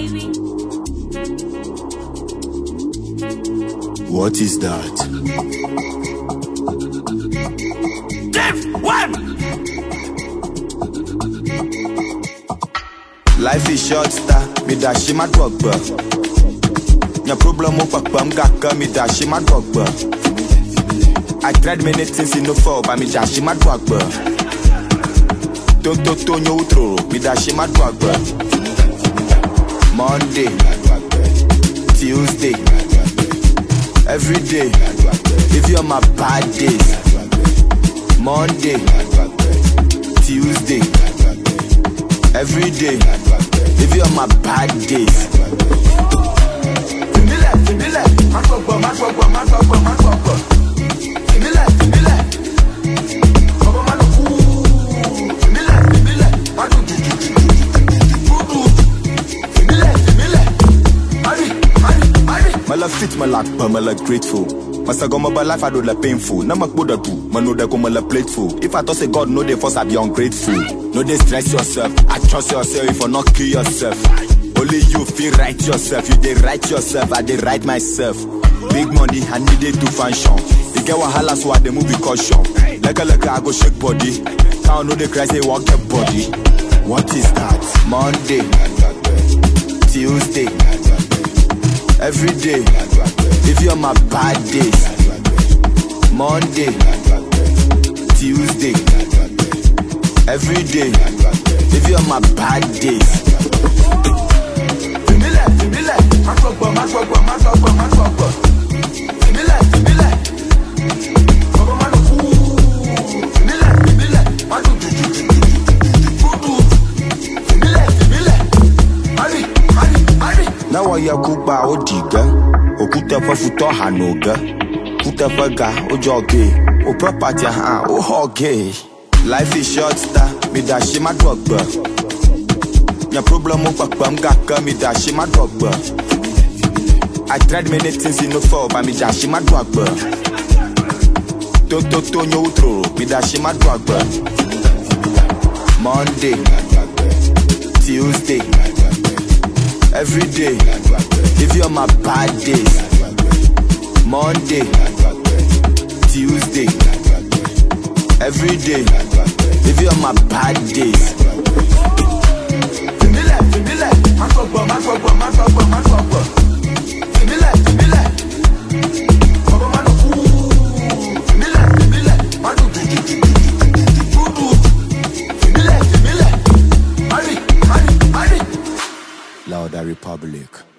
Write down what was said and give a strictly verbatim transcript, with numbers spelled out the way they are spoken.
baby. What is that? Dave, what? Life is short, star. Me dash my drug, bro. Your problem up, I'm gaka. Me dash my drug, bro. I tried many things in the fall, but me dash my drug, bro. Don't don't don't you throw. Me dash my drug, bro. Monday, Tuesday, every day. If you're my bad days, Monday, Tuesday, every day. If you're my bad days. Fimile, fimile, my papa, my papa, my papa, my papa. Fimile, fimile. Papa, my ooh. Fimile, fimile, my do do do do do. Fimile, fimile. Mari, mari, mari. My love fit my lack, but my love grateful. Masa go my life I do la painful. Na mak boda do, man know that go my la plateful. If I thought say God know they force I be ungrateful. No they stress yourself, I trust yourself if you not kill yourself. Only you feel right yourself, you they right yourself, I they right myself. Big money, I need it to function. You get wahala so I they move with caution. Like a like I go shake body. Can't know the cry say walk your body. What is that? Monday, Tuesday, every day. If you're my bad days, Monday, Tuesday, every day. If you're my bad days. Fimile, fimile, my papa, my papa, my papa, my papa. Fimile, fimile. Papa, my ooh. Fimile, fimile, my do do do do do. Fimile, fimile. Mari, mari, mari. Now I yakuba odiga. Okuta fa futo hanoga. Kuta fa ga ojoge. O property ha o hoge. Life is short, star. Me dash my drug, bro. Your problem up, I'm gaka. Me dash my drug, bro. I tried many things in the fall, but me dash my drug, bro. Don't don't don't you throw. Me dash my drug, bro. Monday, Tuesday, every day. If you're my bad days, Monday, Tuesday, every day. If you're my bad days. Fimile, fimile, my papa, my papa, my papa, my papa. Fimile, fimile. Papa, my ooh. Fimile, fimile, my do do do do do. Fimile, fimile. Mari, mari, mari. Louder Republic.